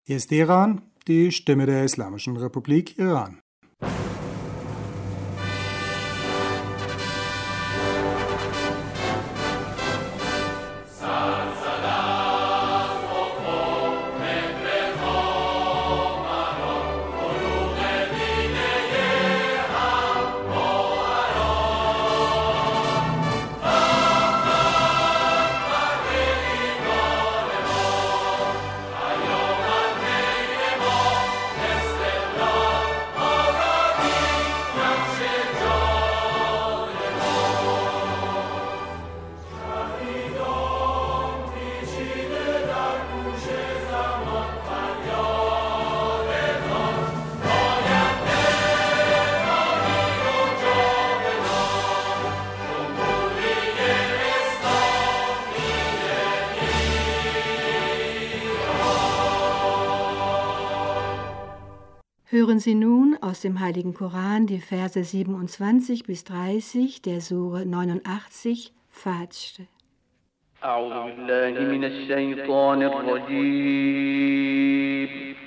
Hier ist Iran, die Stimme der Islamischen Republik Iran. Hören Sie nun aus dem Heiligen Koran die Verse 27 bis 30 der Sure 89, Fajr. أعوذ بالله من الشيطان الرجيم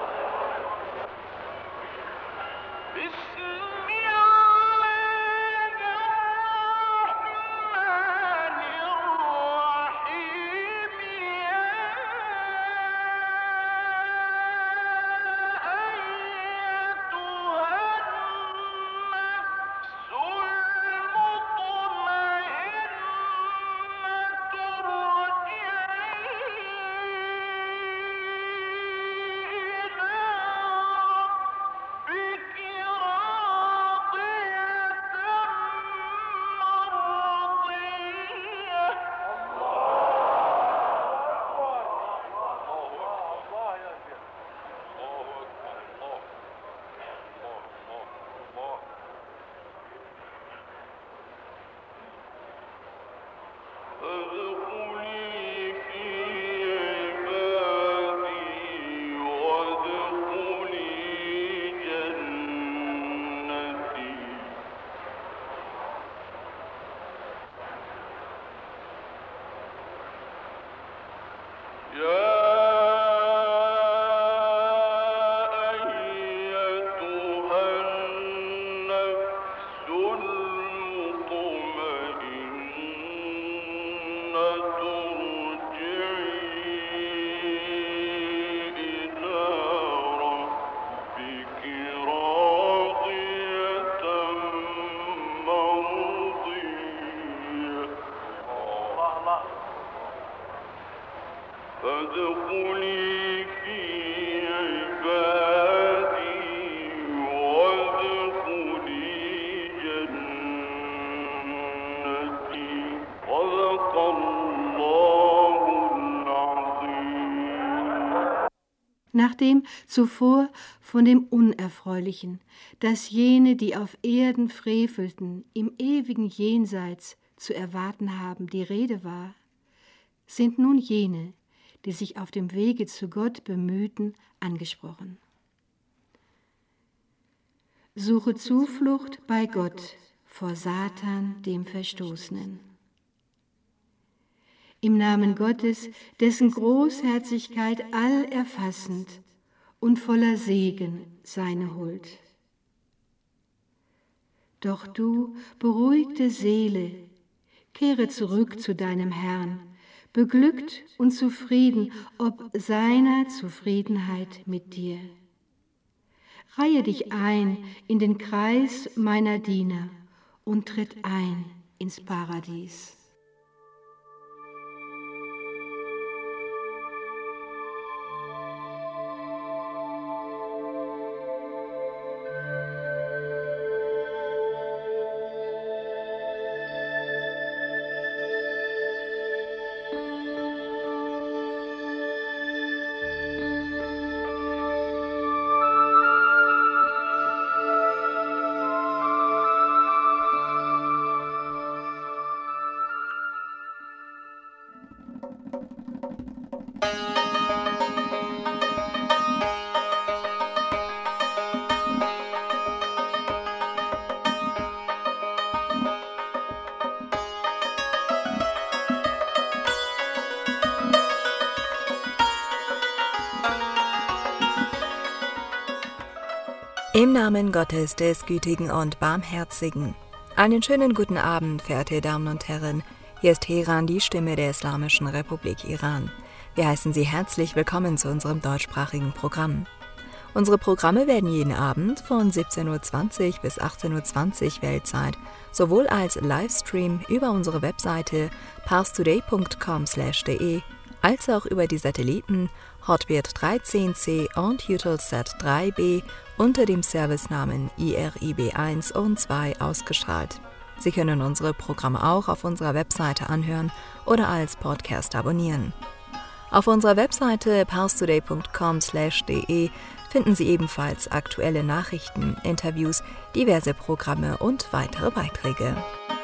فادخلي في عبادي وادخلي جنتي صدق الله العظيم. Nachdem zuvor von dem Unerfreulichen, das jene, die auf Erden frevelten, im ewigen Jenseits zu erwarten haben, die Rede war, sind nun jene, die sich auf dem Wege zu Gott bemühten, angesprochen. Suche Zuflucht bei Gott vor Satan, dem Verstoßenen. Im Namen Gottes, dessen Großherzigkeit allerfassend und voller Segen seine Huld. Doch du, beruhigte Seele, kehre zurück zu deinem Herrn, beglückt und zufrieden ob seiner Zufriedenheit mit dir. Reihe dich ein in den Kreis meiner Diener und tritt ein ins Paradies. Im Namen Gottes, des Gütigen und Barmherzigen. Einen schönen guten Abend, verehrte Damen und Herren. Hier ist Teheran, die Stimme der Islamischen Republik Iran. Wir heißen Sie herzlich willkommen zu unserem deutschsprachigen Programm. Unsere Programme werden jeden Abend von 17:20 Uhr bis 18:20 Uhr Weltzeit sowohl als Livestream über unsere Webseite parstoday.com/de als auch über die Satelliten Hotbird 13C und Eutelsat 3B unter dem Servicenamen IRIB 1 und 2 ausgestrahlt. Sie können unsere Programme auch auf unserer Webseite anhören oder als Podcast abonnieren. Auf unserer Webseite parstoday.com/de finden Sie ebenfalls aktuelle Nachrichten, Interviews, diverse Programme und weitere Beiträge.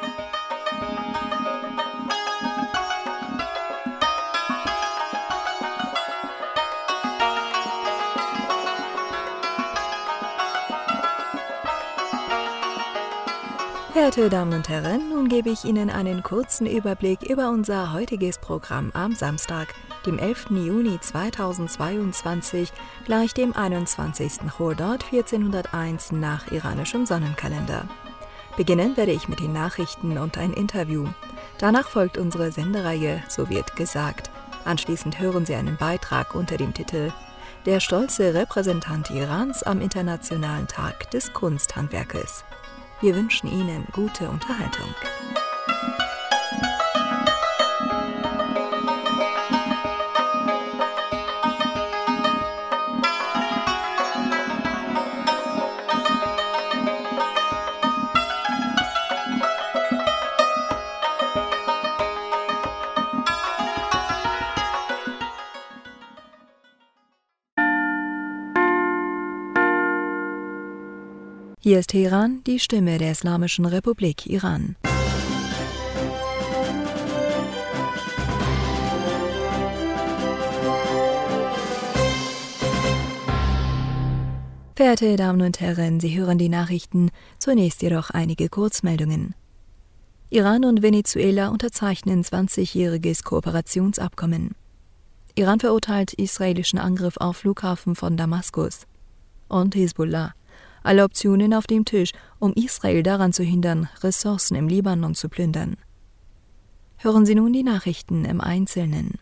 Verehrte Damen und Herren, nun gebe ich Ihnen einen kurzen Überblick über unser heutiges Programm am Samstag, dem 11. Juni 2022, gleich dem 21. Chordad 1401 nach iranischem Sonnenkalender. Beginnen werde ich mit den Nachrichten und ein Interview. Danach folgt unsere Sendereihe So wird gesagt. Anschließend hören Sie einen Beitrag unter dem Titel Der stolze Repräsentant Irans am Internationalen Tag des Kunsthandwerkes. Wir wünschen Ihnen gute Unterhaltung. Hier ist Teheran, die Stimme der Islamischen Republik Iran. Verehrte Damen und Herren, Sie hören die Nachrichten, zunächst jedoch einige Kurzmeldungen. Iran und Venezuela unterzeichnen 20-jähriges Kooperationsabkommen. Iran verurteilt israelischen Angriff auf Flughafen von Damaskus. Und Hisbollah. Alle Optionen auf dem Tisch, um Israel daran zu hindern, Ressourcen im Libanon zu plündern. Hören Sie nun die Nachrichten im Einzelnen.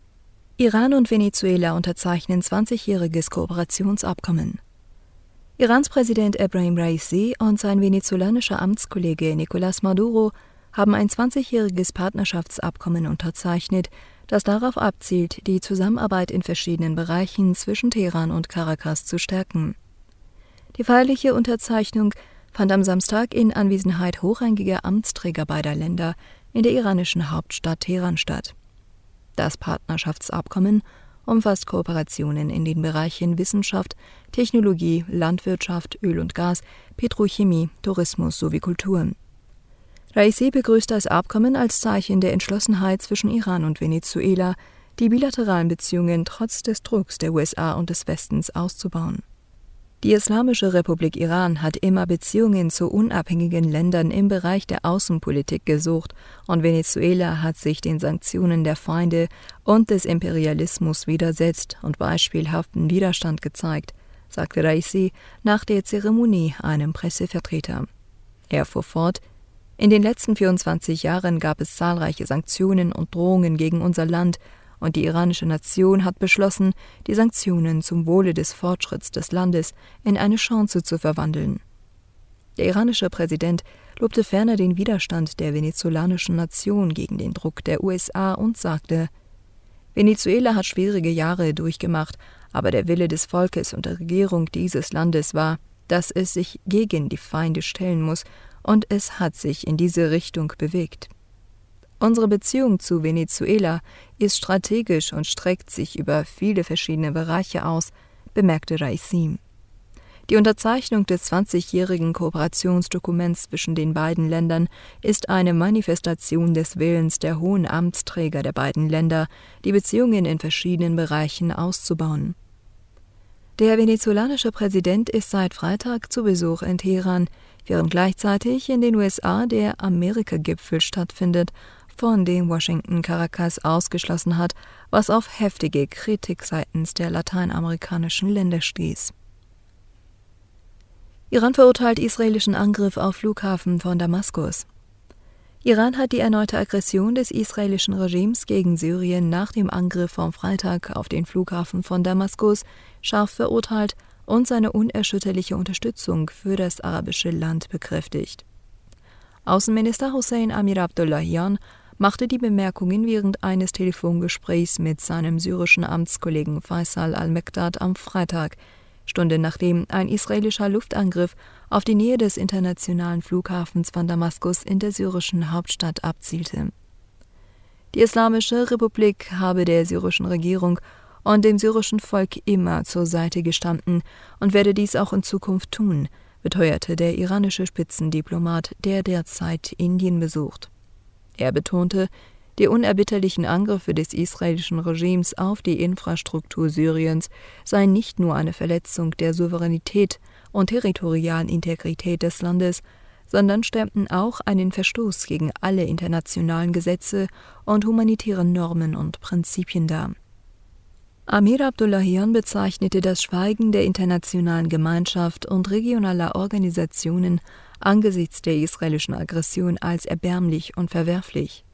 Iran und Venezuela unterzeichnen 20-jähriges Kooperationsabkommen. Irans Präsident Ebrahim Raisi und sein venezolanischer Amtskollege Nicolás Maduro haben ein 20-jähriges Partnerschaftsabkommen unterzeichnet, das darauf abzielt, die Zusammenarbeit in verschiedenen Bereichen zwischen Teheran und Caracas zu stärken. Die feierliche Unterzeichnung fand am Samstag in Anwesenheit hochrangiger Amtsträger beider Länder in der iranischen Hauptstadt Teheran statt. Das Partnerschaftsabkommen umfasst Kooperationen in den Bereichen Wissenschaft, Technologie, Landwirtschaft, Öl und Gas, Petrochemie, Tourismus sowie Kultur. Raisi begrüßt das Abkommen als Zeichen der Entschlossenheit zwischen Iran und Venezuela, die bilateralen Beziehungen trotz des Drucks der USA und des Westens auszubauen. Die Islamische Republik Iran hat immer Beziehungen zu unabhängigen Ländern im Bereich der Außenpolitik gesucht und Venezuela hat sich den Sanktionen der Feinde und des Imperialismus widersetzt und beispielhaften Widerstand gezeigt, sagte Raisi nach der Zeremonie einem Pressevertreter. Er fuhr fort: In den letzten 24 Jahren gab es zahlreiche Sanktionen und Drohungen gegen unser Land, und die iranische Nation hat beschlossen, die Sanktionen zum Wohle des Fortschritts des Landes in eine Chance zu verwandeln. Der iranische Präsident lobte ferner den Widerstand der venezolanischen Nation gegen den Druck der USA und sagte: Venezuela hat schwierige Jahre durchgemacht, aber der Wille des Volkes und der Regierung dieses Landes war, dass es sich gegen die Feinde stellen muss, und es hat sich in diese Richtung bewegt. Unsere Beziehung zu Venezuela ist strategisch und streckt sich über viele verschiedene Bereiche aus, bemerkte Raisi. Die Unterzeichnung des 20-jährigen Kooperationsdokuments zwischen den beiden Ländern ist eine Manifestation des Willens der hohen Amtsträger der beiden Länder, die Beziehungen in verschiedenen Bereichen auszubauen. Der venezolanische Präsident ist seit Freitag zu Besuch in Teheran, während gleichzeitig in den USA der Amerika-Gipfel stattfindet, von dem Washington Caracas ausgeschlossen hat, was auf heftige Kritik seitens der lateinamerikanischen Länder stieß. Iran verurteilt israelischen Angriff auf Flughafen von Damaskus. Iran hat die erneute Aggression des israelischen Regimes gegen Syrien nach dem Angriff vom Freitag auf den Flughafen von Damaskus scharf verurteilt und seine unerschütterliche Unterstützung für das arabische Land bekräftigt. Außenminister Hossein Amir-Abdollahian machte die Bemerkungen während eines Telefongesprächs mit seinem syrischen Amtskollegen Faisal al-Mekdad am Freitag, Stunden nachdem ein israelischer Luftangriff auf die Nähe des internationalen Flughafens von Damaskus in der syrischen Hauptstadt abzielte. Die Islamische Republik habe der syrischen Regierung und dem syrischen Volk immer zur Seite gestanden und werde dies auch in Zukunft tun, beteuerte der iranische Spitzendiplomat, der derzeit Indien besucht. Er betonte, die unerbitterlichen Angriffe des israelischen Regimes auf die Infrastruktur Syriens seien nicht nur eine Verletzung der Souveränität und territorialen Integrität des Landes, sondern stemmten auch einen Verstoß gegen alle internationalen Gesetze und humanitären Normen und Prinzipien dar. Amir Abdollahian bezeichnete das Schweigen der internationalen Gemeinschaft und regionaler Organisationen angesichts der israelischen Aggression als erbärmlich und verwerflich.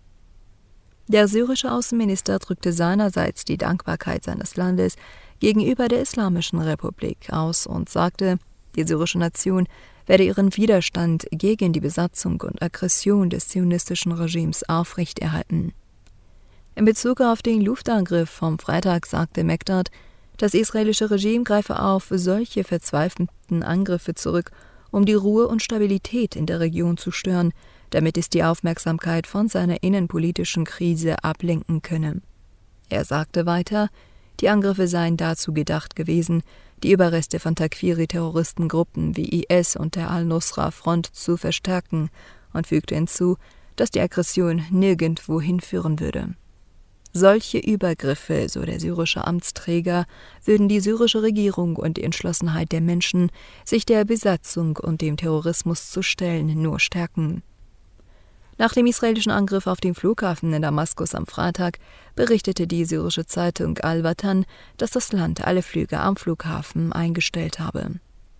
Der syrische Außenminister drückte seinerseits die Dankbarkeit seines Landes gegenüber der Islamischen Republik aus und sagte, die syrische Nation werde ihren Widerstand gegen die Besatzung und Aggression des zionistischen Regimes aufrechterhalten. In Bezug auf den Luftangriff vom Freitag sagte Mekdad, das israelische Regime greife auf solche verzweifelten Angriffe zurück, um die Ruhe und Stabilität in der Region zu stören, damit es die Aufmerksamkeit von seiner innenpolitischen Krise ablenken könne. Er sagte weiter, die Angriffe seien dazu gedacht gewesen, die Überreste von Takfiri-Terroristengruppen wie IS und der Al-Nusra-Front zu verstärken und fügte hinzu, dass die Aggression nirgendwo hinführen würde. Solche Übergriffe, so der syrische Amtsträger, würden die syrische Regierung und die Entschlossenheit der Menschen, sich der Besatzung und dem Terrorismus zu stellen, nur stärken. Nach dem israelischen Angriff auf den Flughafen in Damaskus am Freitag berichtete die syrische Zeitung Al-Watan, dass das Land alle Flüge am Flughafen eingestellt habe.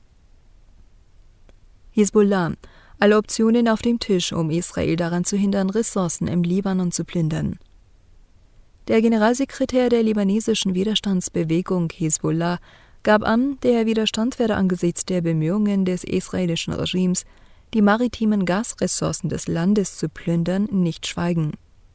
Hisbollah: Alle Optionen auf dem Tisch, um Israel daran zu hindern, Ressourcen im Libanon zu plündern. Der Generalsekretär der libanesischen Widerstandsbewegung Hisbollah gab an, der Widerstand werde angesichts der Bemühungen des israelischen Regimes, die maritimen Gasressourcen des Landes zu plündern, nicht schweigen.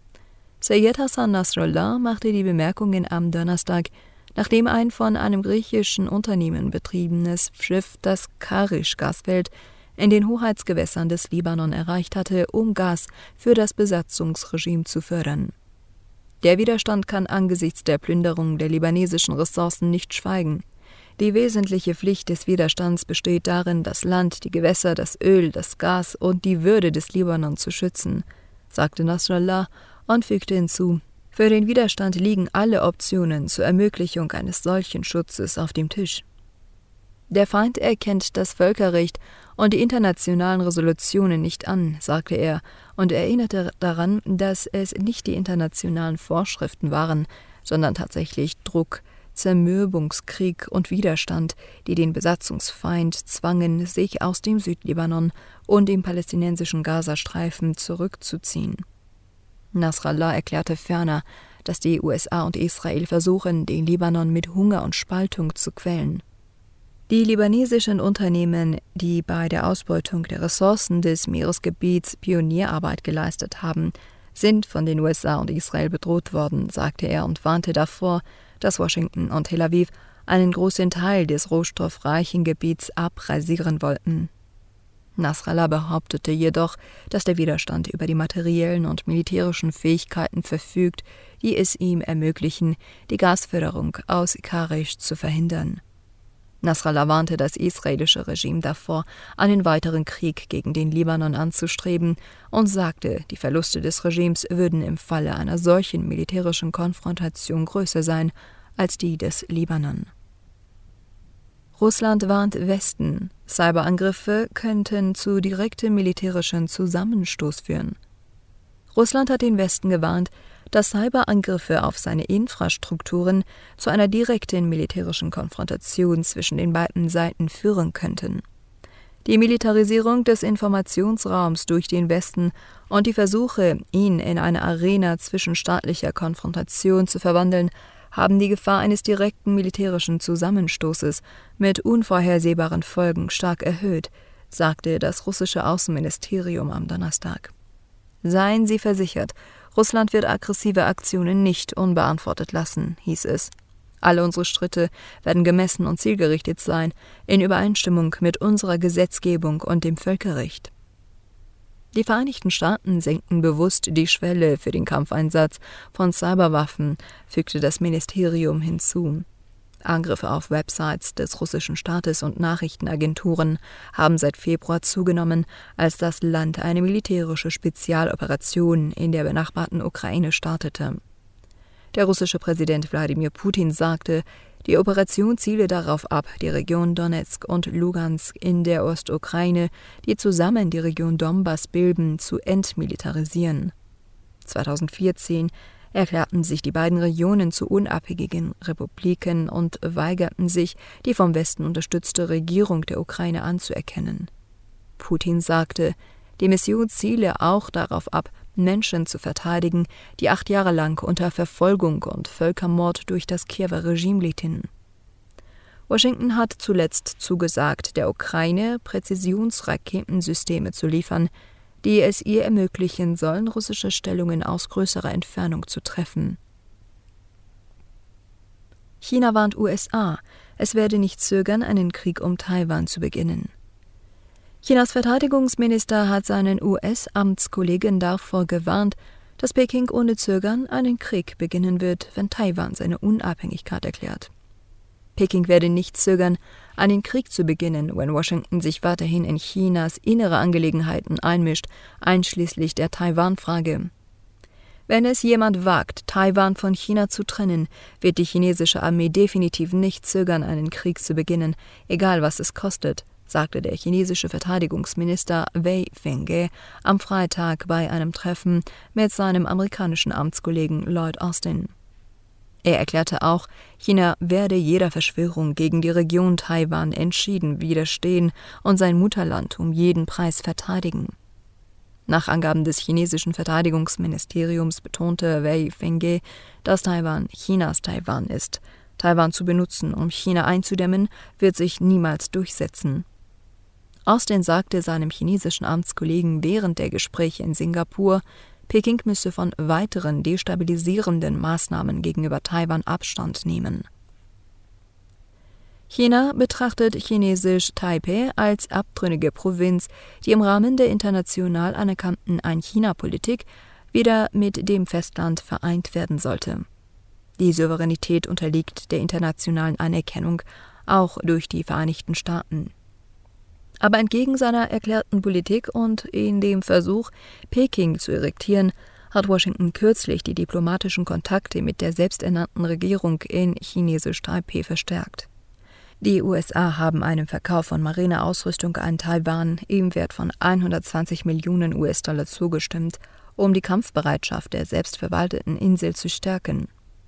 Sayed Hassan Nasrallah machte die Bemerkungen am Donnerstag, nachdem ein von einem griechischen Unternehmen betriebenes Schiff das Karisch-Gasfeld in den Hoheitsgewässern des Libanon erreicht hatte, um Gas für das Besatzungsregime zu fördern. Der Widerstand kann angesichts der Plünderung der libanesischen Ressourcen nicht schweigen. Die wesentliche Pflicht des Widerstands besteht darin, das Land, die Gewässer, das Öl, das Gas und die Würde des Libanon zu schützen, sagte Nasrallah und fügte hinzu, für den Widerstand liegen alle Optionen zur Ermöglichung eines solchen Schutzes auf dem Tisch. Der Feind erkennt das Völkerrecht und die internationalen Resolutionen nicht an, sagte er und erinnerte daran, dass es nicht die internationalen Vorschriften waren, sondern tatsächlich Druck, Zermürbungskrieg und Widerstand, die den Besatzungsfeind zwangen, sich aus dem Südlibanon und dem palästinensischen Gazastreifen zurückzuziehen. Nasrallah erklärte ferner, dass die USA und Israel versuchen, den Libanon mit Hunger und Spaltung zu quälen. Die libanesischen Unternehmen, die bei der Ausbeutung der Ressourcen des Meeresgebiets Pionierarbeit geleistet haben, sind von den USA und Israel bedroht worden, sagte er und warnte davor, dass Washington und Tel Aviv einen großen Teil des rohstoffreichen Gebiets abrasieren wollten. Nasrallah behauptete jedoch, dass der Widerstand über die materiellen und militärischen Fähigkeiten verfügt, die es ihm ermöglichen, die Gasförderung aus Karisch zu verhindern. Nasrallah warnte das israelische Regime davor, einen weiteren Krieg gegen den Libanon anzustreben und sagte, die Verluste des Regimes würden im Falle einer solchen militärischen Konfrontation größer sein als die des Libanon. Russland warnt Westen, Cyberangriffe könnten zu direktem militärischen Zusammenstoß führen. Russland hat den Westen gewarnt, dass Cyberangriffe auf seine Infrastrukturen zu einer direkten militärischen Konfrontation zwischen den beiden Seiten führen könnten. Die Militarisierung des Informationsraums durch den Westen und die Versuche, ihn in eine Arena zwischenstaatlicher Konfrontation zu verwandeln, haben die Gefahr eines direkten militärischen Zusammenstoßes mit unvorhersehbaren Folgen stark erhöht, sagte das russische Außenministerium am Donnerstag. Seien Sie versichert, Russland wird aggressive Aktionen nicht unbeantwortet lassen, hieß es. Alle unsere Schritte werden gemessen und zielgerichtet sein, in Übereinstimmung mit unserer Gesetzgebung und dem Völkerrecht. Die Vereinigten Staaten senken bewusst die Schwelle für den Kampfeinsatz von Cyberwaffen, fügte das Ministerium hinzu. Angriffe auf Websites des russischen Staates und Nachrichtenagenturen haben seit Februar zugenommen, als das Land eine militärische Spezialoperation in der benachbarten Ukraine startete. Der russische Präsident Wladimir Putin sagte, die Operation ziele darauf ab, die Region Donetsk und Lugansk in der Ostukraine, die zusammen die Region Donbass bilden, zu entmilitarisieren. 2014 erklärten sich die beiden Regionen zu unabhängigen Republiken und weigerten sich, die vom Westen unterstützte Regierung der Ukraine anzuerkennen. Putin sagte, die Mission ziele auch darauf ab, Menschen zu verteidigen, die 8 Jahre lang unter Verfolgung und Völkermord durch das Kiewer Regime litten. Washington hat zuletzt zugesagt, der Ukraine Präzisionsraketensysteme zu liefern, die es ihr ermöglichen sollen, russische Stellungen aus größerer Entfernung zu treffen. China warnt USA, es werde nicht zögern, einen Krieg um Taiwan zu beginnen. Chinas Verteidigungsminister hat seinen US-Amtskollegen davor gewarnt, dass Peking ohne Zögern einen Krieg beginnen wird, wenn Taiwan seine Unabhängigkeit erklärt. Peking werde nicht zögern, einen Krieg zu beginnen, wenn Washington sich weiterhin in Chinas innere Angelegenheiten einmischt, einschließlich der Taiwan-Frage. Wenn es jemand wagt, Taiwan von China zu trennen, wird die chinesische Armee definitiv nicht zögern, einen Krieg zu beginnen, egal was es kostet, sagte der chinesische Verteidigungsminister Wei Fenghe am Freitag bei einem Treffen mit seinem amerikanischen Amtskollegen Lloyd Austin. Er erklärte auch, China werde jeder Verschwörung gegen die Region Taiwan entschieden widerstehen und sein Mutterland um jeden Preis verteidigen. Nach Angaben des chinesischen Verteidigungsministeriums betonte Wei Fenghe, dass Taiwan Chinas Taiwan ist. Taiwan zu benutzen, um China einzudämmen, wird sich niemals durchsetzen. Austin sagte seinem chinesischen Amtskollegen während der Gespräche in Singapur, Peking müsse von weiteren destabilisierenden Maßnahmen gegenüber Taiwan Abstand nehmen. China betrachtet Chinesisch Taipei als abtrünnige Provinz, die im Rahmen der international anerkannten Ein-China-Politik wieder mit dem Festland vereint werden sollte. Die Souveränität unterliegt der internationalen Anerkennung, auch durch die Vereinigten Staaten. Aber entgegen seiner erklärten Politik und in dem Versuch, Peking zu irritieren, hat Washington kürzlich die diplomatischen Kontakte mit der selbsternannten Regierung in Chinesisch Taipei verstärkt. Die USA haben einem Verkauf von Marineausrüstung an Taiwan im Wert von 120 Millionen US-Dollar zugestimmt, um die Kampfbereitschaft der selbstverwalteten Insel zu stärken.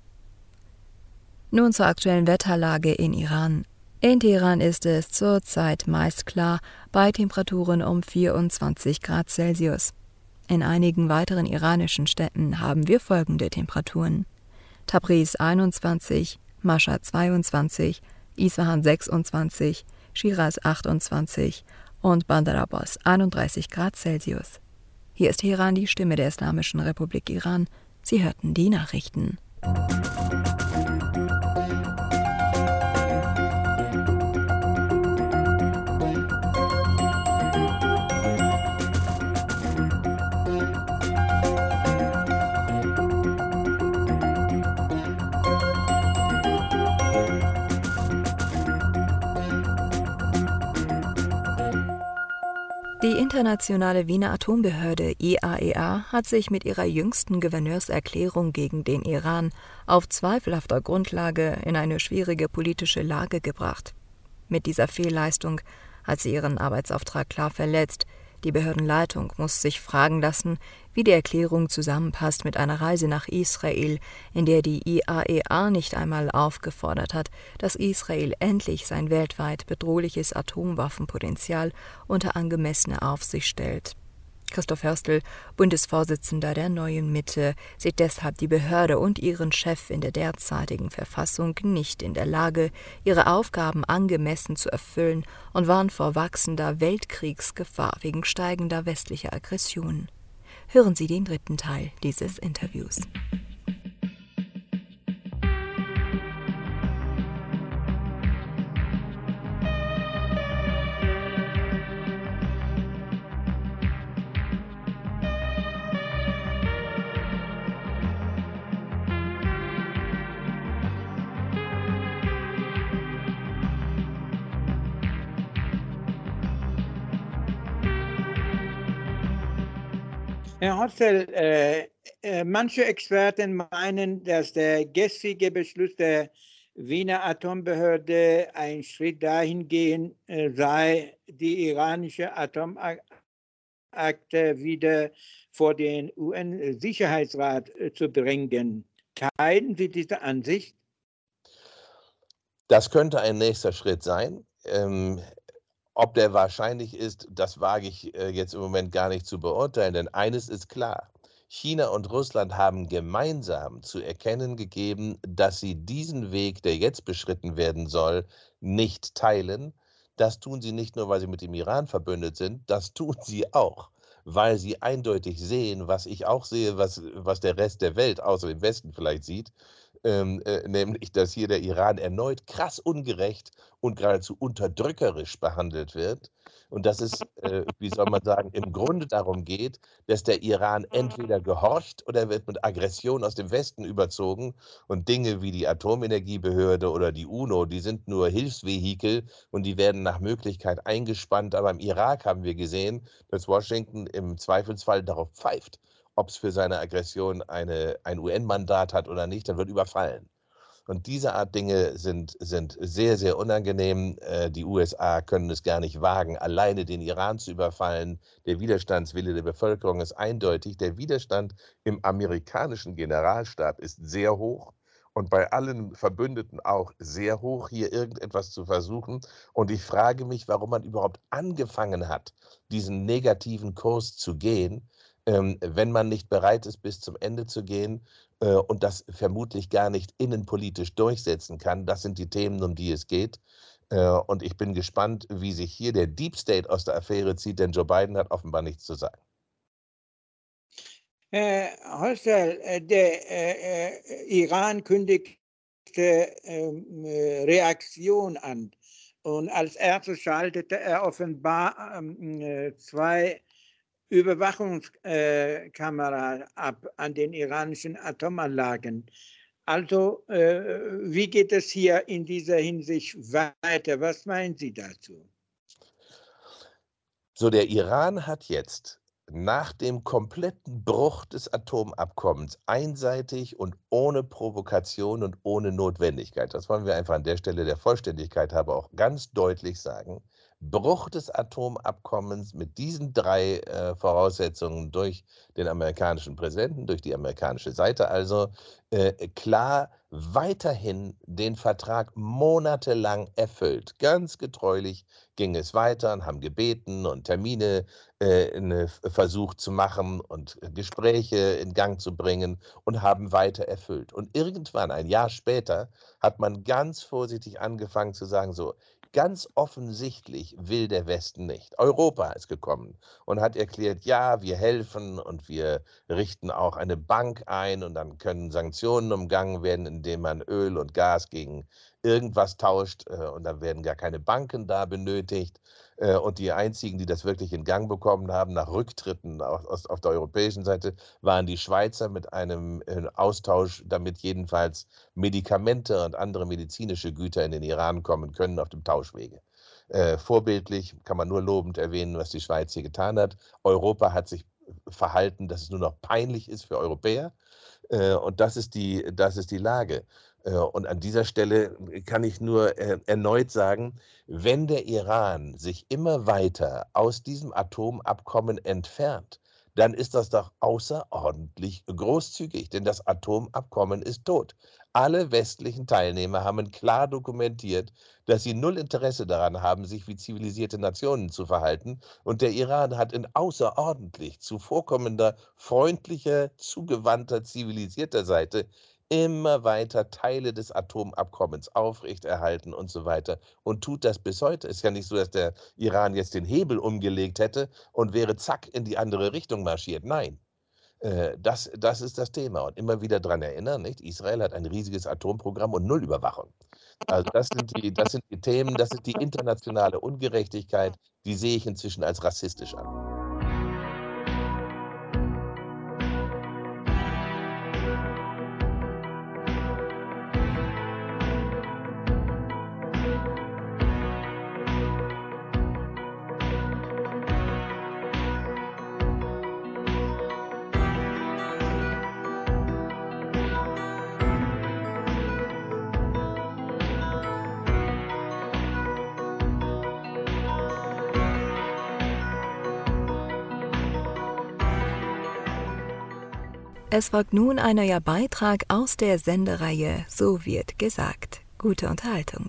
Nun zur aktuellen Wetterlage in Iran. In Teheran ist es zurzeit meist klar, bei Temperaturen um 24 Grad Celsius. In einigen weiteren iranischen Städten haben wir folgende Temperaturen: Tabriz 21, Mashhad 22, Isfahan 26, Schiraz 28 und Bandar Abbas 31 Grad Celsius. Hier ist Teheran, die Stimme der Islamischen Republik Iran. Sie hörten die Nachrichten. Die Internationale Wiener Atombehörde IAEA hat sich mit ihrer jüngsten Gouverneurserklärung gegen den Iran auf zweifelhafter Grundlage in eine schwierige politische Lage gebracht. Mit dieser Fehlleistung hat sie ihren Arbeitsauftrag klar verletzt, Die Behördenleitung muss sich fragen lassen, wie die Erklärung zusammenpasst mit einer Reise nach Israel, in der die IAEA nicht einmal aufgefordert hat, dass Israel endlich sein weltweit bedrohliches Atomwaffenpotenzial unter angemessene Aufsicht stellt. Christoph Hörstel, Bundesvorsitzender der Neuen Mitte, sieht deshalb die Behörde und ihren Chef in der derzeitigen Verfassung nicht in der Lage, ihre Aufgaben angemessen zu erfüllen und warnt vor wachsender Weltkriegsgefahr wegen steigender westlicher Aggression. Hören Sie den 3. Teil dieses Interviews. Herr Hotzel, manche Experten meinen, dass der gestrige Beschluss der Wiener Atombehörde ein Schritt dahingehend sei, die iranische Atomakte wieder vor den UN-Sicherheitsrat zu bringen. Teilen Sie diese Ansicht? Das könnte ein nächster Schritt sein. Ob der wahrscheinlich ist, das wage ich jetzt im Moment gar nicht zu beurteilen, denn eines ist klar. China und Russland haben gemeinsam zu erkennen gegeben, dass sie diesen Weg, der jetzt beschritten werden soll, nicht teilen. Das tun sie nicht nur, weil sie mit dem Iran verbündet sind, das tun sie auch, weil sie eindeutig sehen, was ich auch sehe, was der Rest der Welt, außer dem Westen vielleicht sieht, nämlich, dass hier der Iran erneut krass ungerecht und geradezu unterdrückerisch behandelt wird. Und dass es, wie soll man sagen, im Grunde darum geht, dass der Iran entweder gehorcht oder wird mit Aggression aus dem Westen überzogen. Und Dinge wie die Atomenergiebehörde oder die UNO, die sind nur Hilfsvehikel und die werden nach Möglichkeit eingespannt. Aber im Irak haben wir gesehen, dass Washington im Zweifelsfall darauf pfeift, ob es für seine Aggression ein UN-Mandat hat oder nicht, dann wird überfallen. Und diese Art Dinge sind sehr, sehr unangenehm. Die USA können es gar nicht wagen, alleine den Iran zu überfallen. Der Widerstandswille der Bevölkerung ist eindeutig. Der Widerstand im amerikanischen Generalstab ist sehr hoch und bei allen Verbündeten auch sehr hoch, hier irgendetwas zu versuchen. Und ich frage mich, warum man überhaupt angefangen hat, diesen negativen Kurs zu gehen, wenn man nicht bereit ist, bis zum Ende zu gehen und das vermutlich gar nicht innenpolitisch durchsetzen kann. Das sind die Themen, um die es geht. Und ich bin gespannt, wie sich hier der Deep State aus der Affäre zieht, denn Joe Biden hat offenbar nichts zu sagen. Herr Hostel, der Iran kündigte Reaktion an und als erstes schaltete er offenbar 2 Überwachungskameras ab an den iranischen Atomanlagen. Also, wie geht es hier in dieser Hinsicht weiter? Was meinen Sie dazu? So, der Iran hat jetzt nach dem kompletten Bruch des Atomabkommens einseitig und ohne Provokation und ohne Notwendigkeit, das wollen wir einfach an der Stelle der Vollständigkeit halber auch ganz deutlich sagen, Bruch des Atomabkommens mit diesen 3 Voraussetzungen durch den amerikanischen Präsidenten, durch die amerikanische Seite also, klar weiterhin den Vertrag monatelang erfüllt. Ganz getreulich ging es weiter und haben gebeten und Termine versucht zu machen und Gespräche in Gang zu bringen und haben weiter erfüllt. Und irgendwann, ein Jahr später, hat man ganz vorsichtig angefangen zu sagen, so, ganz offensichtlich will der Westen nicht. Europa ist gekommen und hat erklärt, ja, wir helfen und wir richten auch eine Bank ein und dann können Sanktionen umgangen werden, indem man Öl und Gas gegen irgendwas tauscht und dann werden gar keine Banken da benötigt. Und die einzigen, die das wirklich in Gang bekommen haben, nach Rücktritten auf der europäischen Seite, waren die Schweizer mit einem Austausch, damit jedenfalls Medikamente und andere medizinische Güter in den Iran kommen können auf dem Tauschwege. Vorbildlich, kann man nur lobend erwähnen, was die Schweiz hier getan hat. Europa hat sich verhalten, dass es nur noch peinlich ist für Europäer. Und das ist die Lage. Und an dieser Stelle kann ich nur erneut sagen, wenn der Iran sich immer weiter aus diesem Atomabkommen entfernt, dann ist das doch außerordentlich großzügig, denn das Atomabkommen ist tot. Alle westlichen Teilnehmer haben klar dokumentiert, dass sie null Interesse daran haben, sich wie zivilisierte Nationen zu verhalten. Und der Iran hat in außerordentlich zuvorkommender, freundlicher, zugewandter, zivilisierter Seite immer weiter Teile des Atomabkommens aufrechterhalten und so weiter und tut das bis heute. Es ist ja nicht so, dass der Iran jetzt den Hebel umgelegt hätte und wäre zack in die andere Richtung marschiert. Nein, das ist das Thema. Und immer wieder daran erinnern, nicht? Israel hat ein riesiges Atomprogramm und null Überwachung. Also das sind die Themen, das ist die internationale Ungerechtigkeit, die sehe ich inzwischen als rassistisch an. Es folgt nun ein neuer Beitrag aus der Sendereihe So wird gesagt. Gute Unterhaltung.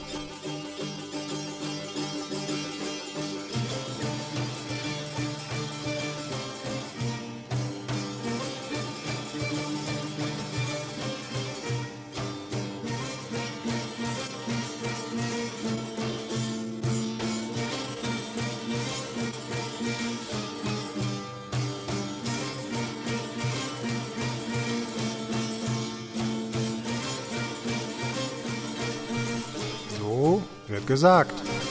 So wird gesagt.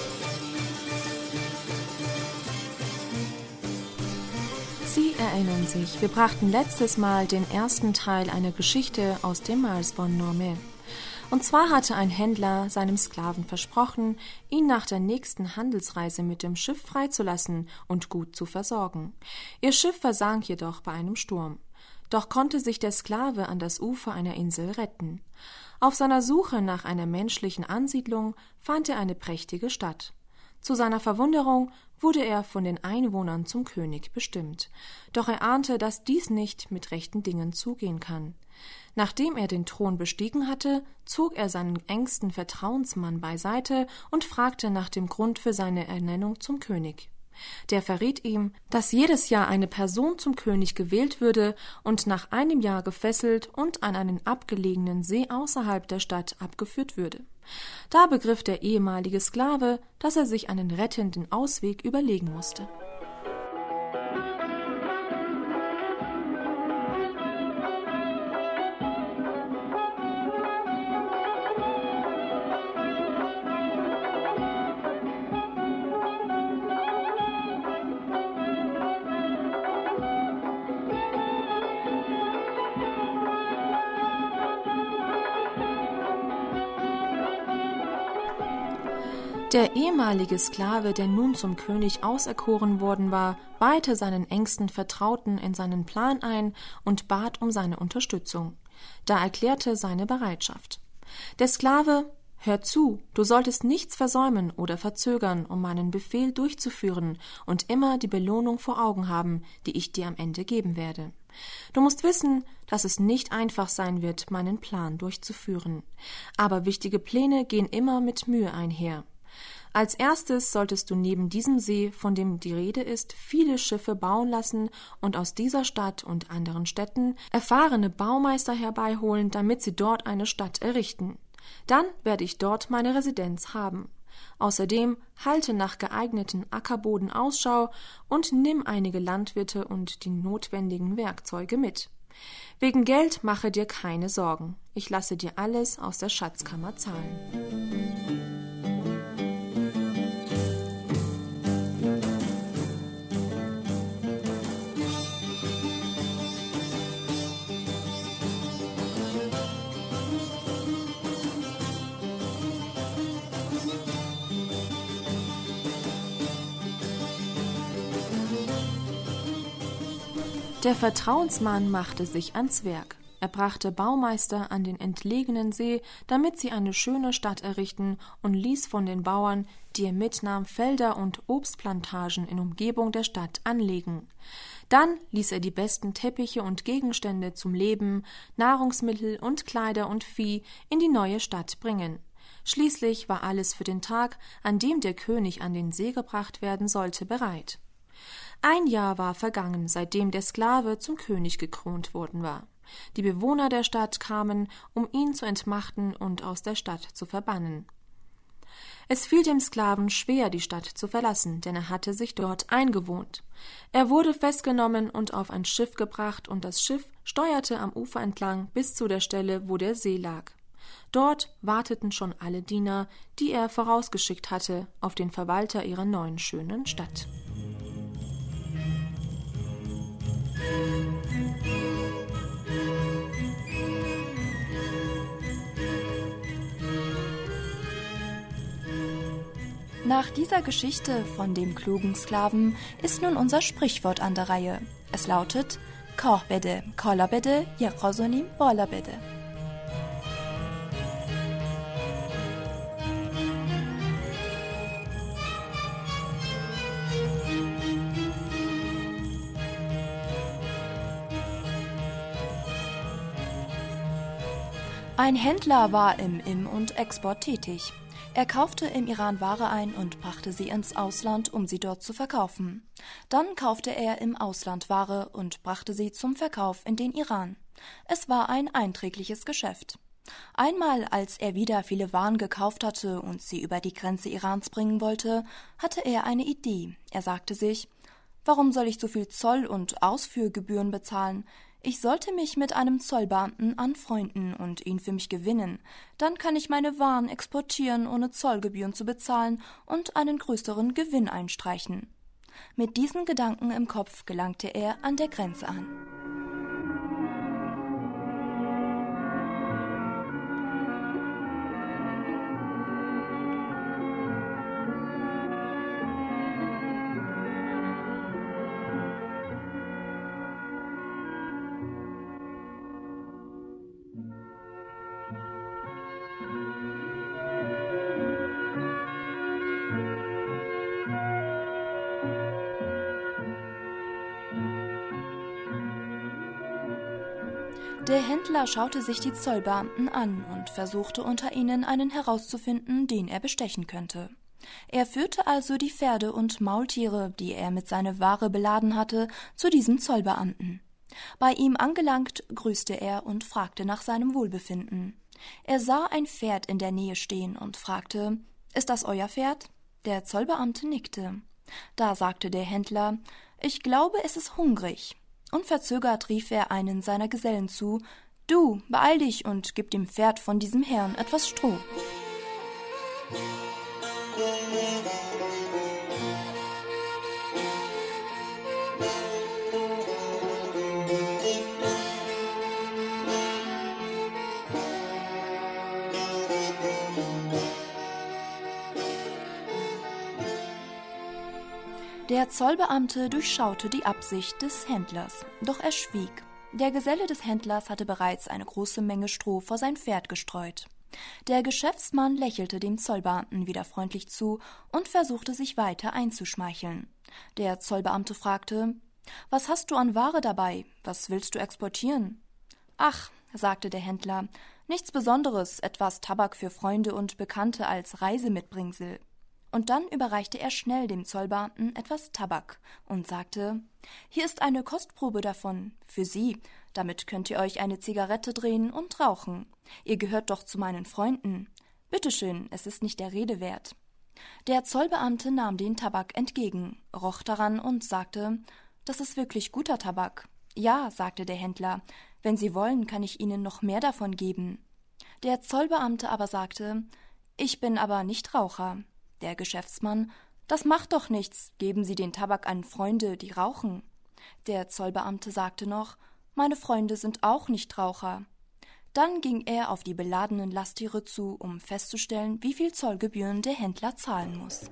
Sie erinnern sich, wir brachten letztes Mal den ersten Teil einer Geschichte aus dem Marsborn-Nome. Und zwar hatte ein Händler seinem Sklaven versprochen, ihn nach der nächsten Handelsreise mit dem Schiff freizulassen und gut zu versorgen. Ihr Schiff versank jedoch bei einem Sturm. Doch konnte sich der Sklave an das Ufer einer Insel retten. Auf seiner Suche nach einer menschlichen Ansiedlung fand er eine prächtige Stadt. Zu seiner Verwunderung wurde er von den Einwohnern zum König bestimmt. Doch er ahnte, dass dies nicht mit rechten Dingen zugehen kann. Nachdem er den Thron bestiegen hatte, zog er seinen engsten Vertrauensmann beiseite und fragte nach dem Grund für seine Ernennung zum König. Der verriet ihm, dass jedes Jahr eine Person zum König gewählt würde und nach einem Jahr gefesselt und an einen abgelegenen See außerhalb der Stadt abgeführt würde. Da begriff der ehemalige Sklave, dass er sich einen rettenden Ausweg überlegen musste. Der ehemalige Sklave, der nun zum König auserkoren worden war, weihte seinen engsten Vertrauten in seinen Plan ein und bat um seine Unterstützung. Da erklärte seine Bereitschaft. Der Sklave: Hör zu, du solltest nichts versäumen oder verzögern, um meinen Befehl durchzuführen und immer die Belohnung vor Augen haben, die ich dir am Ende geben werde. Du musst wissen, dass es nicht einfach sein wird, meinen Plan durchzuführen. Aber wichtige Pläne gehen immer mit Mühe einher. Als erstes solltest du neben diesem See, von dem die Rede ist, viele Schiffe bauen lassen und aus dieser Stadt und anderen Städten erfahrene Baumeister herbeiholen, damit sie dort eine Stadt errichten. Dann werde ich dort meine Residenz haben. Außerdem halte nach geeigneten Ackerboden Ausschau und nimm einige Landwirte und die notwendigen Werkzeuge mit. Wegen Geld mache dir keine Sorgen. Ich lasse dir alles aus der Schatzkammer zahlen. Der Vertrauensmann machte sich ans Werk. Er brachte Baumeister an den entlegenen See, damit sie eine schöne Stadt errichten, und ließ von den Bauern, die er mitnahm, Felder und Obstplantagen in Umgebung der Stadt anlegen. Dann ließ er die besten Teppiche und Gegenstände zum Leben, Nahrungsmittel und Kleider und Vieh in die neue Stadt bringen. Schließlich war alles für den Tag, an dem der König an den See gebracht werden sollte, bereit. 1 Jahr war vergangen, seitdem der Sklave zum König gekrönt worden war. Die Bewohner der Stadt kamen, um ihn zu entmachten und aus der Stadt zu verbannen. Es fiel dem Sklaven schwer, die Stadt zu verlassen, denn er hatte sich dort eingewohnt. Er wurde festgenommen und auf ein Schiff gebracht, und das Schiff steuerte am Ufer entlang bis zu der Stelle, wo der See lag. Dort warteten schon alle Diener, die er vorausgeschickt hatte, auf den Verwalter ihrer neuen schönen Stadt. Nach dieser Geschichte von dem klugen Sklaven ist nun unser Sprichwort an der Reihe. Es lautet: Korbede, kolabede, jerosonim, bolabede. Ein Händler war im Im- und Export tätig. Er kaufte im Iran Ware ein und brachte sie ins Ausland, um sie dort zu verkaufen. Dann kaufte er im Ausland Ware und brachte sie zum Verkauf in den Iran. Es war ein einträgliches Geschäft. Einmal, als er wieder viele Waren gekauft hatte und sie über die Grenze Irans bringen wollte, hatte er eine Idee. Er sagte sich: Warum soll ich so viel Zoll und Ausführgebühren bezahlen? Ich sollte mich mit einem Zollbeamten anfreunden und ihn für mich gewinnen. Dann kann ich meine Waren exportieren, ohne Zollgebühren zu bezahlen, und einen größeren Gewinn einstreichen. Mit diesen Gedanken im Kopf gelangte er an der Grenze an. Der Händler schaute sich die Zollbeamten an und versuchte unter ihnen einen herauszufinden, den er bestechen könnte. Er führte also die Pferde und Maultiere, die er mit seiner Ware beladen hatte, zu diesem Zollbeamten. Bei ihm angelangt, grüßte er und fragte nach seinem Wohlbefinden. Er sah ein Pferd in der Nähe stehen und fragte: »Ist das euer Pferd?« Der Zollbeamte nickte. Da sagte der Händler: »Ich glaube, es ist hungrig.« Unverzögert rief er einen seiner Gesellen zu: »Du, beeil dich und gib dem Pferd von diesem Herrn etwas Stroh.« Der Zollbeamte durchschaute die Absicht des Händlers, doch er schwieg. Der Geselle des Händlers hatte bereits eine große Menge Stroh vor sein Pferd gestreut. Der Geschäftsmann lächelte dem Zollbeamten wieder freundlich zu und versuchte sich weiter einzuschmeicheln. Der Zollbeamte fragte: »Was hast du an Ware dabei? Was willst du exportieren?« »Ach«, sagte der Händler, »nichts Besonderes, etwas Tabak für Freunde und Bekannte als Reisemitbringsel.« Und dann überreichte er schnell dem Zollbeamten etwas Tabak und sagte: »Hier ist eine Kostprobe davon, für Sie. Damit könnt ihr euch eine Zigarette drehen und rauchen. Ihr gehört doch zu meinen Freunden. Bitteschön, es ist nicht der Rede wert.« Der Zollbeamte nahm den Tabak entgegen, roch daran und sagte: »Das ist wirklich guter Tabak.« »Ja«, sagte der Händler, »wenn Sie wollen, kann ich Ihnen noch mehr davon geben.« Der Zollbeamte aber sagte: »Ich bin aber nicht Raucher.« Der Geschäftsmann: »Das macht doch nichts, geben Sie den Tabak an Freunde, die rauchen.« Der Zollbeamte sagte noch: »Meine Freunde sind auch nicht Raucher.« Dann ging er auf die beladenen Lasttiere zu, um festzustellen, wie viel Zollgebühren der Händler zahlen muss.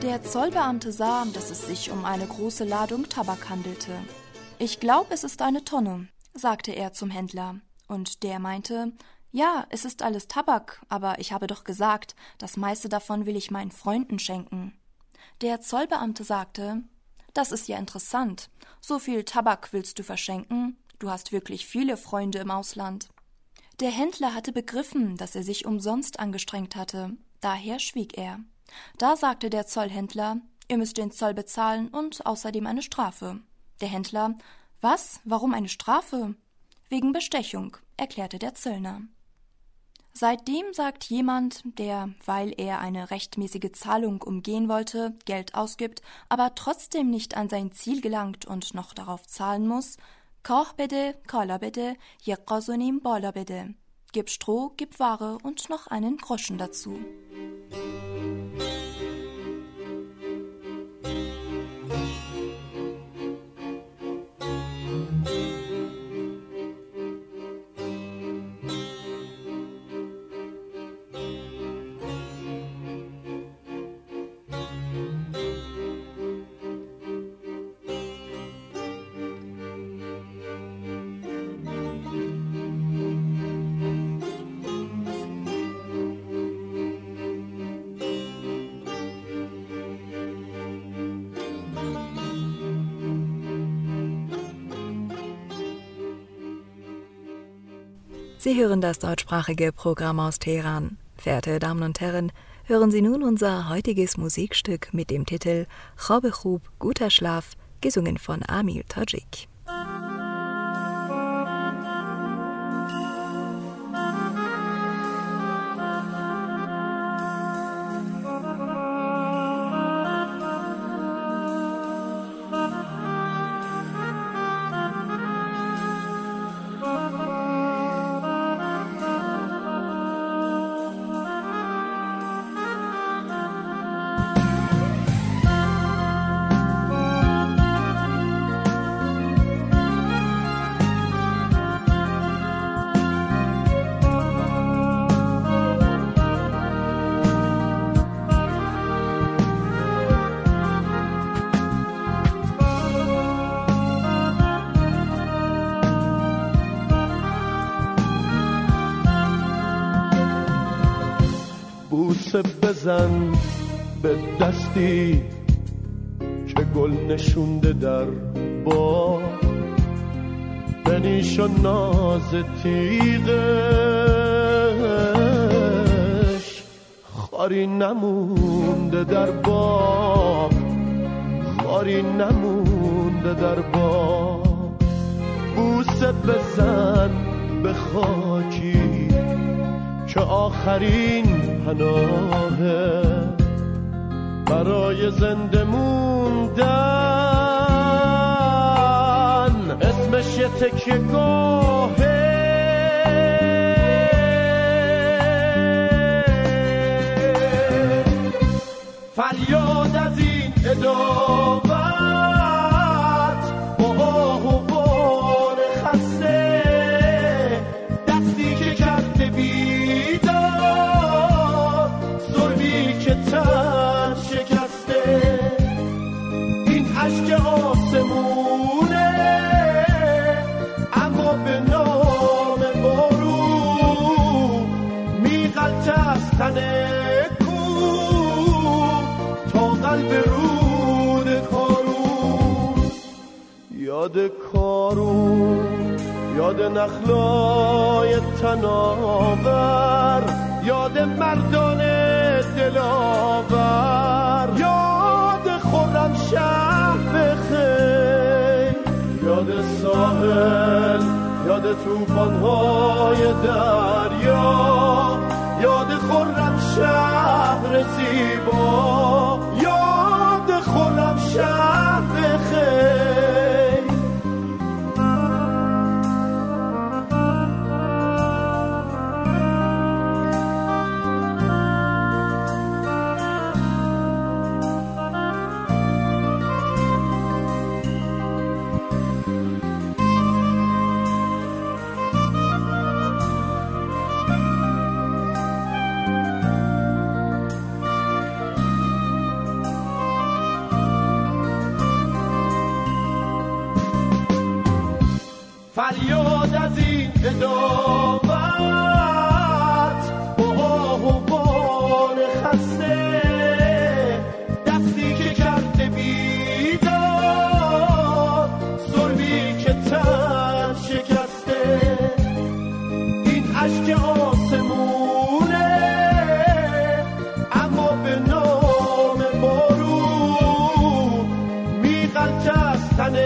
Der Zollbeamte sah, dass es sich um eine große Ladung Tabak handelte. »Ich glaube, es ist eine Tonne«, sagte er zum Händler. Und der meinte, »Ja, es ist alles Tabak, aber ich habe doch gesagt, das meiste davon will ich meinen Freunden schenken.« Der Zollbeamte sagte, »Das ist ja interessant. So viel Tabak willst du verschenken? Du hast wirklich viele Freunde im Ausland.« Der Händler hatte begriffen, dass er sich umsonst angestrengt hatte. Daher schwieg er. Da sagte der Zollhändler, »Ihr müsst den Zoll bezahlen und außerdem eine Strafe.« Der Händler, »Was? Warum eine Strafe?« »Wegen Bestechung«, erklärte der Zöllner. Seitdem sagt jemand, der, weil er eine rechtmäßige Zahlung umgehen wollte, Geld ausgibt, aber trotzdem nicht an sein Ziel gelangt und noch darauf zahlen muss, »Kah bede, kala bede, yeqazunim bala bede«. Gib Stroh, gib Ware und noch einen Groschen dazu. Sie hören das deutschsprachige Programm aus Teheran. Verehrte Damen und Herren, hören Sie nun unser heutiges Musikstück mit dem Titel Khobe Khub, guter Schlaf, gesungen von Amir Tajik. بوسه بزن به دستی که گل نشونده در باغ، به نیش و ناز تیغش خاری نمونده در باغ، خاری نمونده در باغ. بوسه بزن به خاکی که آخرین پناهه برای زنده موندن، اسمش یه تکیه گاهه. فریاد از این ادامت با آه و بار خسته، دستی که کرده بیدار، ظلمی که تن شکسته. این عشق آسمونه اما به نام بارون میغلطه از تن قلب رود کارون. یاد کارون، یاد نخلای تناور، یاد مردان دلاور، یاد خرم شهر بخیر، یاد ساحل، یاد توفانهای دریا، یاد خرم شهر زیبا، یاد خرم شهر بخیر. فریاد از این قضاوت با آه و بان خسته، دستی که کرده بیدار، ظلمی که تن شکسته. این اشک آسمونه اما به نام بارون میغلطه از تن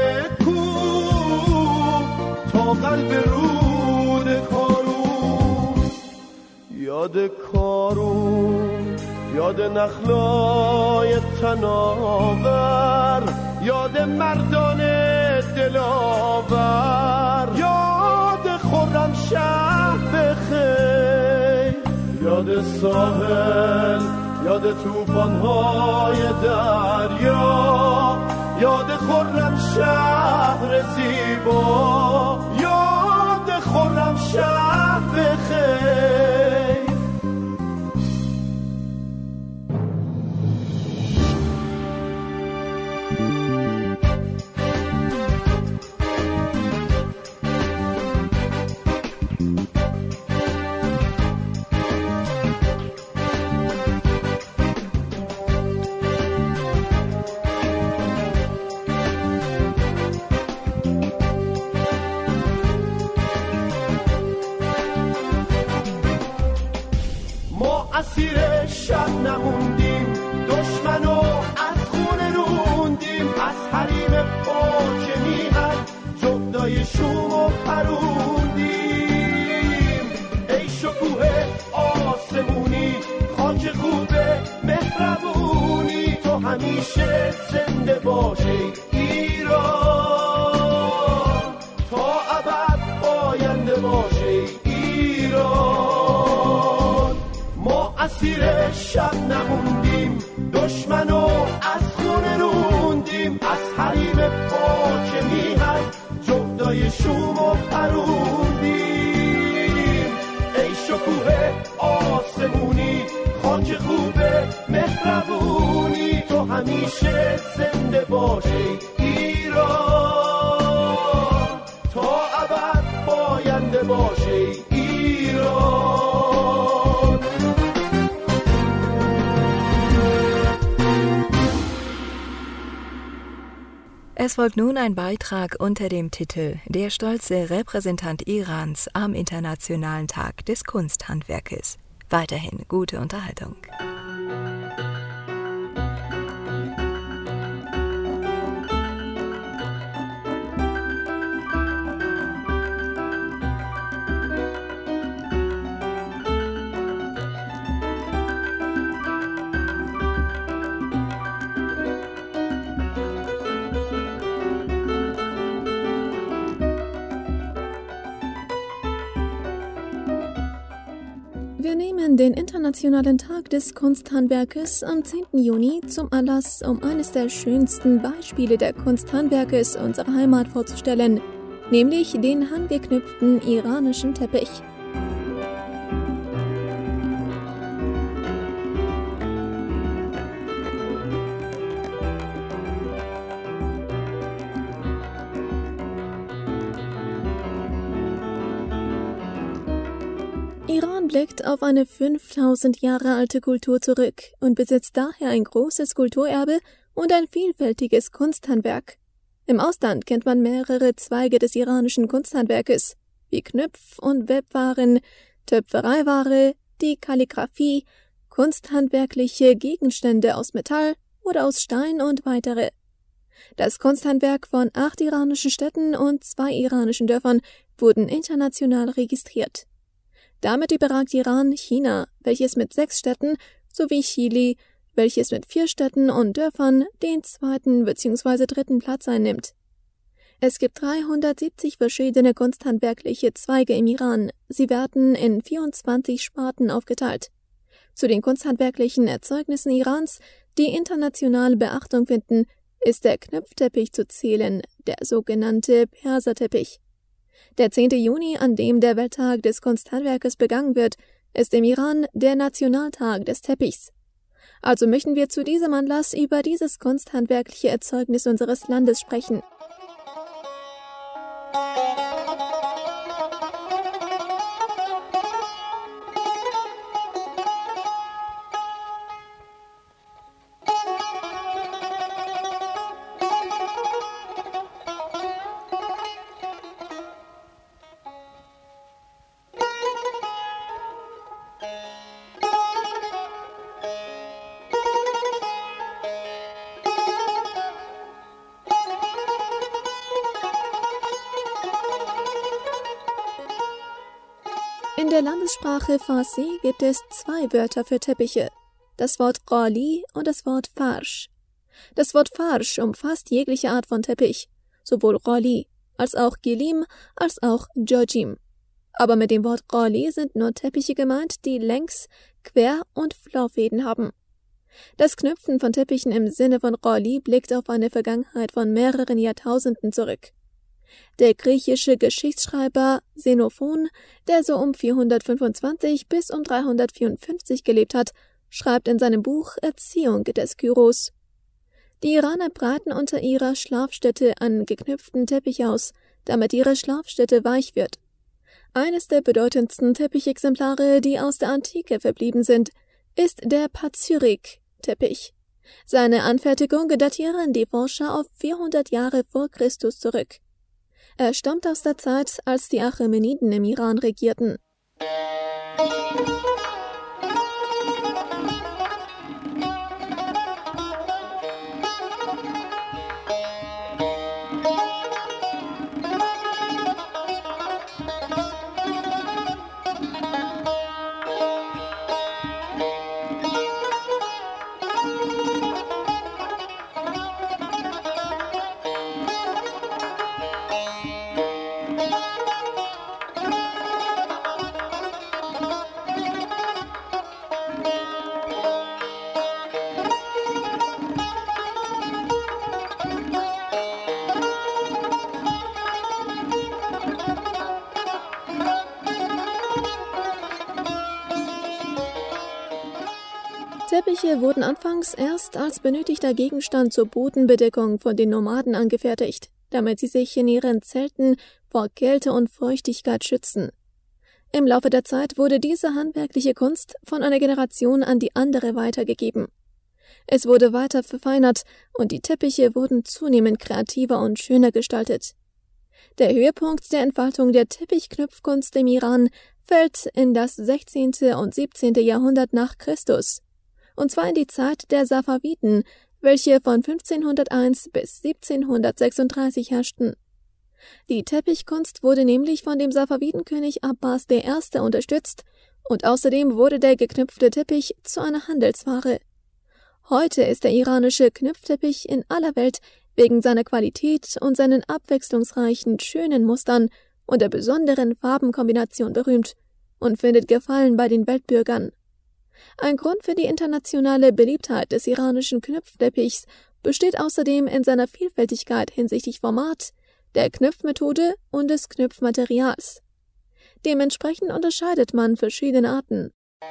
قلب رود کارون. یاد کارون، یاد نخلای تناور، یاد مردان دلاور، یاد خرمشهر بخیر، یاد ساحل، یاد توفان‌های دریا، یاد خرمشهر زیبا، یاد خرمشهر بخیر. اسیر شب نموندیم، دشمنو از خون روندیم، از حریم پاک میهن جغدای شومو پروندیم. ای شکوه آسمونی، خاک خوبه مهربونی، تو همیشه زنده باشه ایران، تا ابد آینده باشه ایران. ما اسیر شب نموندیم، دشمنو از خون روندیم، از حریم پاک میهن جغدای شومو پروندیم. ای شکوه آسمونی، خاک خوبه مهربونی، تو همیشه زنده باشه ایران، تا ابد پاینده باشه ایران. Es folgt nun ein Beitrag unter dem Titel »Der stolze Repräsentant Irans am Internationalen Tag des Kunsthandwerkes«. Weiterhin gute Unterhaltung. Wir nehmen den Internationalen Tag des Kunsthandwerkes am 10. Juni zum Anlass, um eines der schönsten Beispiele der Kunsthandwerkes unserer Heimat vorzustellen, nämlich den handgeknüpften iranischen Teppich. Iran blickt auf eine 5000 Jahre alte Kultur zurück und besitzt daher ein großes Kulturerbe und ein vielfältiges Kunsthandwerk. Im Ausland kennt man mehrere Zweige des iranischen Kunsthandwerkes, wie Knüpf- und Webwaren, Töpfereiware, die Kalligraphie, kunsthandwerkliche Gegenstände aus Metall oder aus Stein und weitere. Das Kunsthandwerk von 8 iranischen Städten und 2 iranischen Dörfern wurden international registriert. Damit überragt Iran China, welches mit 6 Städten, sowie Chile, welches mit 4 Städten und Dörfern den 2. bzw. 3. Platz einnimmt. Es gibt 370 verschiedene kunsthandwerkliche Zweige im Iran. Sie werden in 24 Sparten aufgeteilt. Zu den kunsthandwerklichen Erzeugnissen Irans, die international Beachtung finden, ist der Knüpfteppich zu zählen, der sogenannte Perserteppich. Der 10. Juni, an dem der Welttag des Kunsthandwerkes begangen wird, ist im Iran der Nationaltag des Teppichs. Also möchten wir zu diesem Anlass über dieses kunsthandwerkliche Erzeugnis unseres Landes sprechen. In der Landessprache Farsi gibt es 2 Wörter für Teppiche, das Wort Qali und das Wort Farsh. Das Wort Farsh umfasst jegliche Art von Teppich, sowohl Qali als auch Gilim als auch Jojim. Aber mit dem Wort Qali sind nur Teppiche gemeint, die Längs-, Quer- und Flaufäden haben. Das Knüpfen von Teppichen im Sinne von Qali blickt auf eine Vergangenheit von mehreren Jahrtausenden zurück. Der griechische Geschichtsschreiber Xenophon, der so um 425 bis um 354 gelebt hat, schreibt in seinem Buch Erziehung des Kyros: Die Iraner breiten unter ihrer Schlafstätte einen geknüpften Teppich aus, damit ihre Schlafstätte weich wird. Eines der bedeutendsten Teppichexemplare, die aus der Antike verblieben sind, ist der Pazyryk-Teppich. Seine Anfertigung datieren die Forscher auf 400 Jahre vor Christus zurück. Er stammt aus der Zeit, als die Achämeniden im Iran regierten. Teppiche wurden anfangs erst als benötigter Gegenstand zur Bodenbedeckung von den Nomaden angefertigt, damit sie sich in ihren Zelten vor Kälte und Feuchtigkeit schützen. Im Laufe der Zeit wurde diese handwerkliche Kunst von einer Generation an die andere weitergegeben. Es wurde weiter verfeinert und die Teppiche wurden zunehmend kreativer und schöner gestaltet. Der Höhepunkt der Entfaltung der Teppichknüpfkunst im Iran fällt in das 16. und 17. Jahrhundert nach Christus, und zwar in die Zeit der Safawiden, welche von 1501 bis 1736 herrschten. Die Teppichkunst wurde nämlich von dem Safawidenkönig Abbas I. unterstützt und außerdem wurde der geknüpfte Teppich zu einer Handelsware. Heute ist der iranische Knüpfteppich in aller Welt wegen seiner Qualität und seinen abwechslungsreichen, schönen Mustern und der besonderen Farbenkombination berühmt und findet Gefallen bei den Weltbürgern. Ein Grund für die internationale Beliebtheit des iranischen Knüpfteppichs besteht außerdem in seiner Vielfältigkeit hinsichtlich Format, der Knüpfmethode und des Knüpfmaterials. Dementsprechend unterscheidet man verschiedene Arten.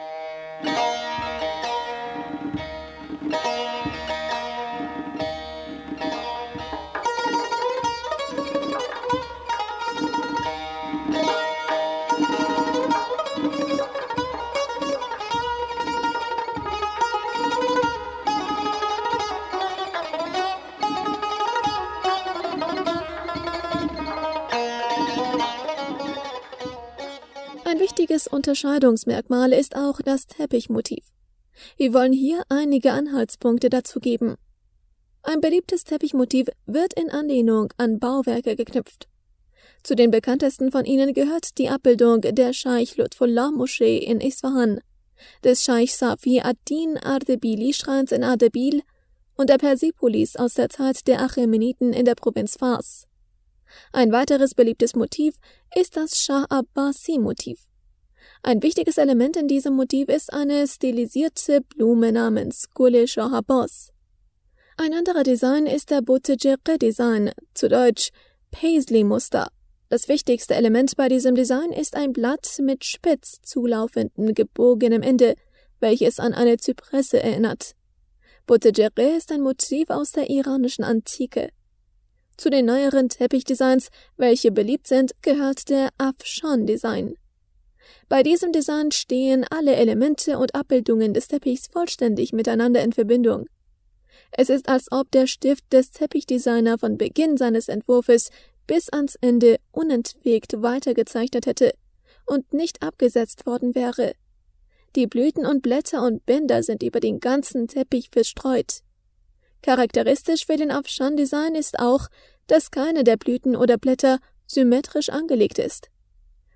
Ein wichtiges Unterscheidungsmerkmal ist auch das Teppichmotiv. Wir wollen hier einige Anhaltspunkte dazu geben. Ein beliebtes Teppichmotiv wird in Anlehnung an Bauwerke geknüpft. Zu den bekanntesten von ihnen gehört die Abbildung der Scheich Lutfullah-Moschee in Isfahan, des Scheich Safi ad-Din Ardebili-Schreins in Ardebil und der Persepolis aus der Zeit der Achämeniden in der Provinz Fars. Ein weiteres beliebtes Motiv ist das Schah Abbasi-Motiv. Ein wichtiges Element in diesem Motiv ist eine stilisierte Blume namens Gule Shah Abbas. Ein anderer Design ist der Botejere-Design, zu Deutsch Paisley-Muster. Das wichtigste Element bei diesem Design ist ein Blatt mit spitz zulaufendem, gebogenem Ende, welches an eine Zypresse erinnert. Botejere ist ein Motiv aus der iranischen Antike. Zu den neueren Teppichdesigns, welche beliebt sind, gehört der Afshan-Design. Bei diesem Design stehen alle Elemente und Abbildungen des Teppichs vollständig miteinander in Verbindung. Es ist, als ob der Stift des Teppichdesigner von Beginn seines Entwurfs bis ans Ende unentwegt weitergezeichnet hätte und nicht abgesetzt worden wäre. Die Blüten und Blätter und Bänder sind über den ganzen Teppich verstreut. Charakteristisch für den Afshan-Design ist auch, dass keine der Blüten oder Blätter symmetrisch angelegt ist.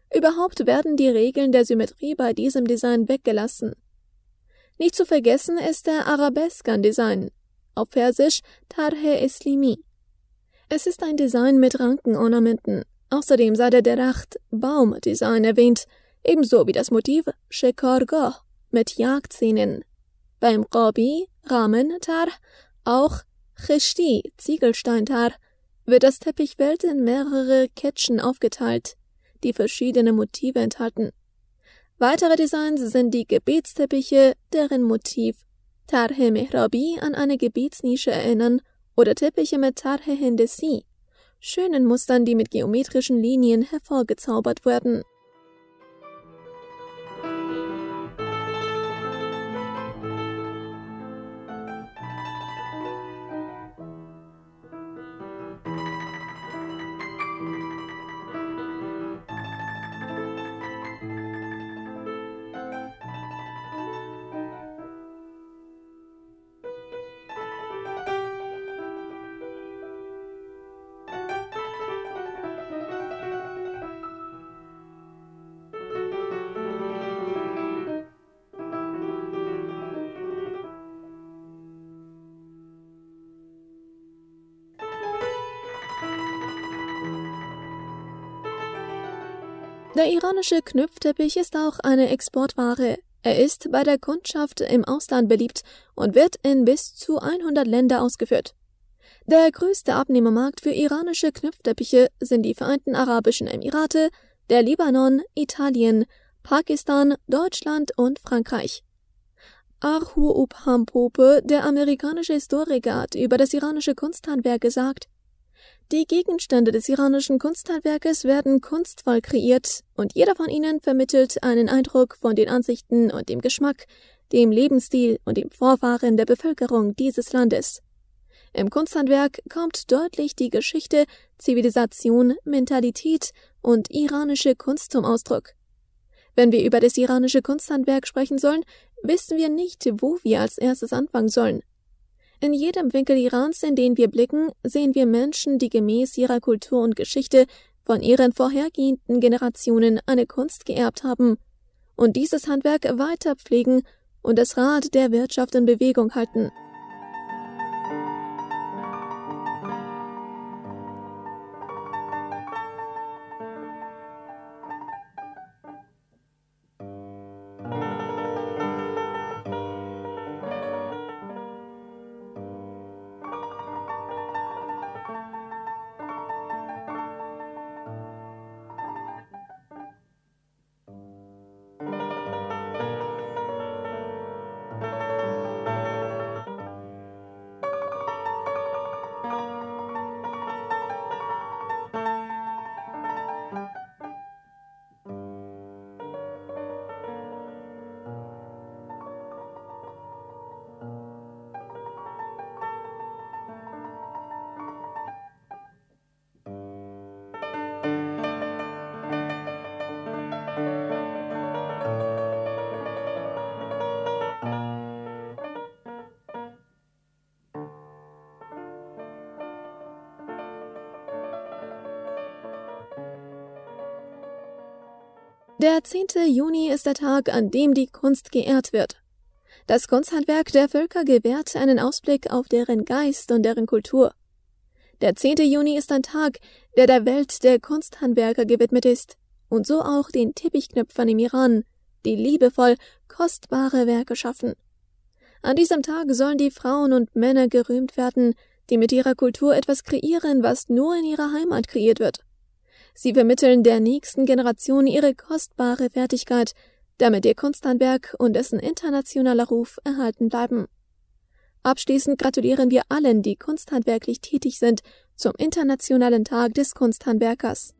Überhaupt werden die Regeln der Symmetrie bei diesem Design weggelassen. Nicht zu vergessen ist der Arabesken-Design, auf Persisch Tarhe Eslimi. Es ist ein Design mit Rankenornamenten. Außerdem sei der Deracht Baum-Design erwähnt, ebenso wie das Motiv Shekargah mit Jagdszenen. Beim Qabi Ramen-Tar, auch Cheshti Ziegelsteintar, wird das Teppichfeld in mehrere Ketschen aufgeteilt, die verschiedene Motive enthalten. Weitere Designs sind die Gebetsteppiche, deren Motiv Tarhe Mehrabi an eine Gebetsnische erinnern, oder Teppiche mit Tarhe Hendesi, schönen Mustern, die mit geometrischen Linien hervorgezaubert werden. Der iranische Knüpfteppich ist auch eine Exportware. Er ist bei der Kundschaft im Ausland beliebt und wird in bis zu 100 Länder ausgeführt. Der größte Abnehmermarkt für iranische Knüpfteppiche sind die Vereinten Arabischen Emirate, der Libanon, Italien, Pakistan, Deutschland und Frankreich. Arhu Uphampope, der amerikanische Historiker, hat über das iranische Kunsthandwerk gesagt: Die Gegenstände des iranischen Kunsthandwerkes werden kunstvoll kreiert und jeder von ihnen vermittelt einen Eindruck von den Ansichten und dem Geschmack, dem Lebensstil und dem Vorfahren der Bevölkerung dieses Landes. Im Kunsthandwerk kommt deutlich die Geschichte, Zivilisation, Mentalität und iranische Kunst zum Ausdruck. Wenn wir über das iranische Kunsthandwerk sprechen sollen, wissen wir nicht, wo wir als erstes anfangen sollen. In jedem Winkel Irans, in den wir blicken, sehen wir Menschen, die gemäß ihrer Kultur und Geschichte von ihren vorhergehenden Generationen eine Kunst geerbt haben und dieses Handwerk weiter pflegen und das Rad der Wirtschaft in Bewegung halten. Der 10. Juni ist der Tag, an dem die Kunst geehrt wird. Das Kunsthandwerk der Völker gewährt einen Ausblick auf deren Geist und deren Kultur. Der 10. Juni ist ein Tag, der der Welt der Kunsthandwerker gewidmet ist, und so auch den Teppichknüpfern im Iran, die liebevoll kostbare Werke schaffen. An diesem Tag sollen die Frauen und Männer gerühmt werden, die mit ihrer Kultur etwas kreieren, was nur in ihrer Heimat kreiert wird. Sie vermitteln der nächsten Generation ihre kostbare Fertigkeit, damit ihr Kunsthandwerk und dessen internationaler Ruf erhalten bleiben. Abschließend gratulieren wir allen, die kunsthandwerklich tätig sind, zum Internationalen Tag des Kunsthandwerkers.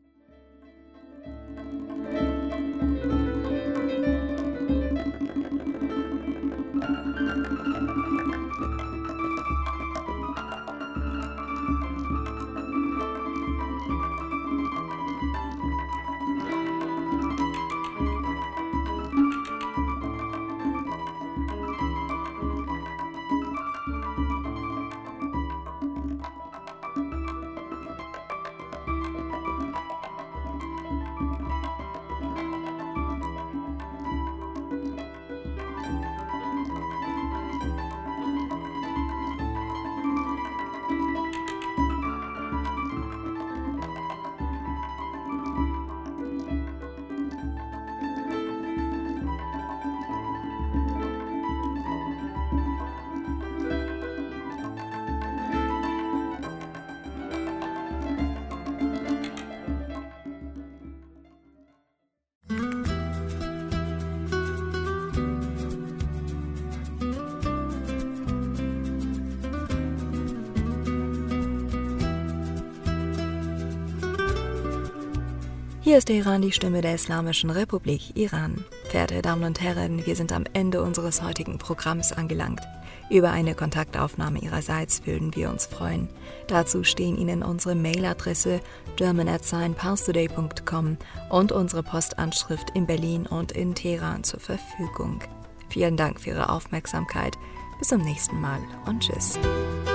Hier ist der Iran, die Stimme der Islamischen Republik Iran. Verehrte Damen und Herren, wir sind am Ende unseres heutigen Programms angelangt. Über eine Kontaktaufnahme Ihrerseits würden wir uns freuen. Dazu stehen Ihnen unsere Mailadresse german@parstoday.com und unsere Postanschrift in Berlin und in Teheran zur Verfügung. Vielen Dank für Ihre Aufmerksamkeit. Bis zum nächsten Mal und tschüss.